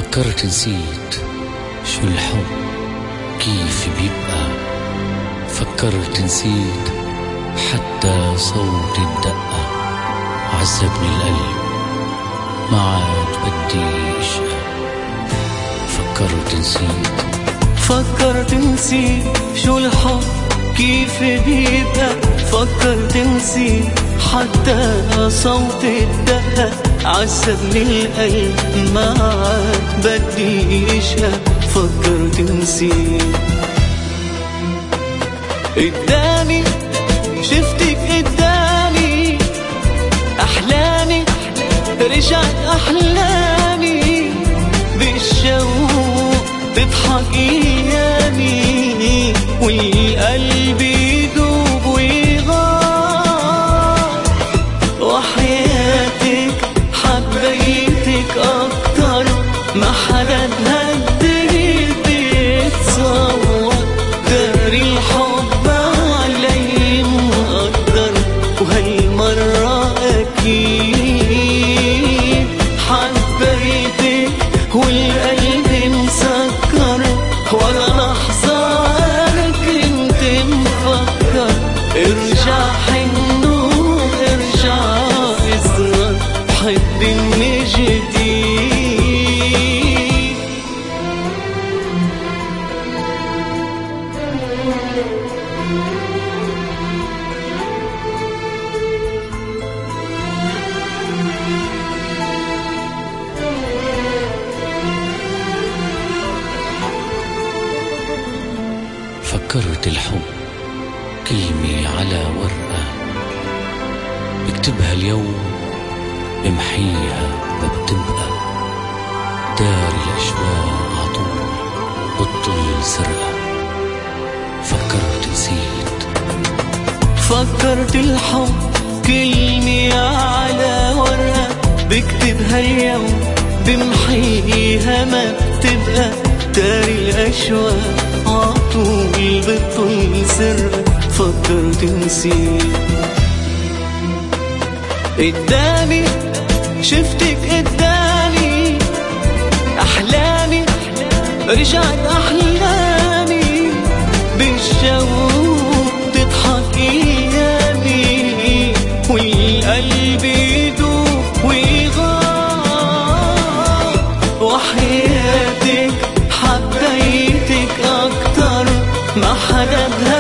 فكرت نسيت شو الحب كيف بيبقى. فكرت نسيت حتى صوت الدقة. عذبني القلب ما عاد بدي اشقى. فكرت نسيت شو الحب كيف بيبقى. فكرت نسيت حتى صوت الدقة. عذبني القلب ما عاد بدي اشقى. فكرت نسيت قدامي شفتك قدامي. أحلامي رجعت أحلامي بالشوق تضحك أيامي. والقلب يدوب ويغار. وحياتك حبيتك أكتر ما حدا بهالدنيا بيتصور. داري الحب علي مقدر وهالمرة أكيد حبيتك والقلب مسكر. ولا لحظة أنا كنت مفكر. ارجع حنو ارجع اصغر حبي من جديد. فكرت الحب كلمة على ورقة. بكتبها اليوم بمحيها ما بتبقى. داري الأشواق عطول بطل سرقة. فكرت نسيت. فكرت الحب كلمة على ورقة. بكتبها اليوم بمحيها ما بتبقى. داري الأشواق عطول بطل سرقة. فكرت نسيت قدامي شفتك قدامي. أحلامي رجعت أحلامي بالشوق تضحك أيامي. والقلب يدوب ويغار. وحياتك حبيتك أكتر ما حدا